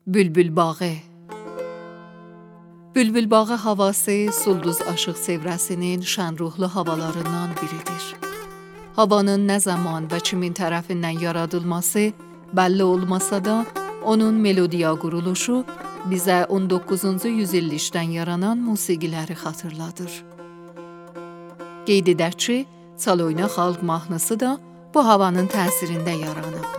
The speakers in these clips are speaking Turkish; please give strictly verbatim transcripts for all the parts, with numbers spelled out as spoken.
Bülbül bağı. Bülbül bağı havası Sulduz Aşıq Sevrəsinin şənruhlu havalarından biridir. Havanın nə zaman və kimin tərəfindən yaradılması bəlli olmasa da, onun melodiya quruluşu bizə on doqquzuncu yüzillikdən yaranan musiqiləri xatırladır. Qeyd edək ki, Çaloyna xalq mahnısı da bu havanın təsirində yaranıb.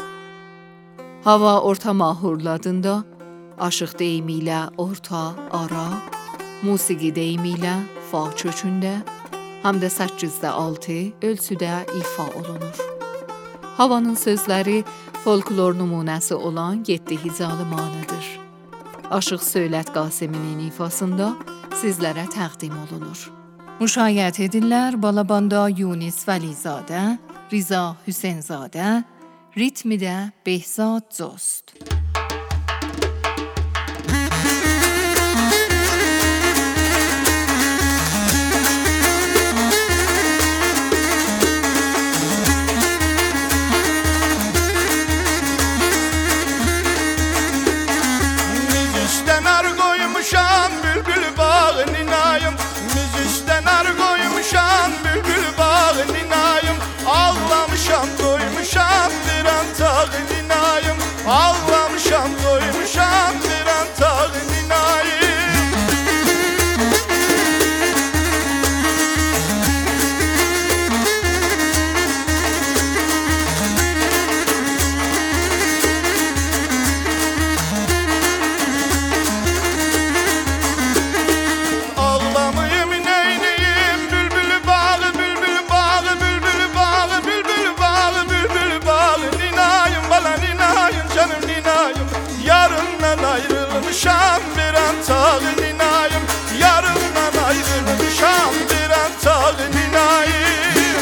Hava orta mahurlu adında, aşıq deyimi ilə orta, ara, musiqi deyimi ilə fa kökündə, həm də səkkizdə altı ölçüdə ifa olunur. Havanın sözləri folklor nümunəsi olan yeddi hicalı mahnıdır. Aşıq Söylət Qasiminin ifasında sizlərə təqdim olunur. Müşayiət edirlər Balabanda Yunis Vəlizadə, Riza Hüseynzadə, ritmi də Behzad Cost. Ağlamışam, doymuşam, bir an tağın inayım. Ağlamayım neyneyim, bülbül bağı, bülbül bağı, bülbül bağı, bülbül bağı, bülbül bağı, ninayım, bala ninayım, canım ninayım. Yarından ayrılmışam, bir an tağın inayım. Yarından ayrılmışam, bir an tağın inayım.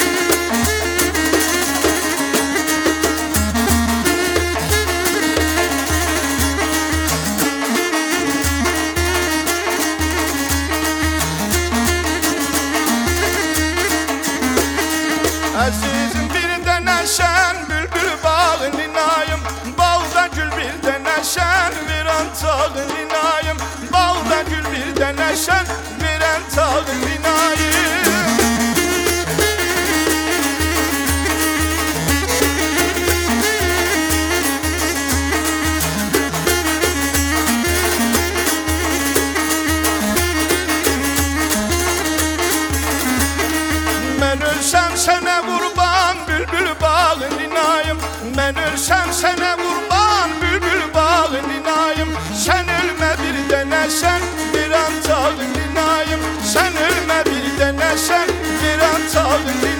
Azizim bir dene sen, bülbül bağın inayım. Balda gül bir dene sen, bir an tağın inayım. Balda gül bir dene sen, bir an tağın inayım. Ben ölsem sana kurban, bülbül bağın inayım. Ben ölsem sana kurban, bülbül bağın inayım. Sen ölme bir denesen, bir an tağın inayım. Sen ölme bir denesen, bir an tağın inayım.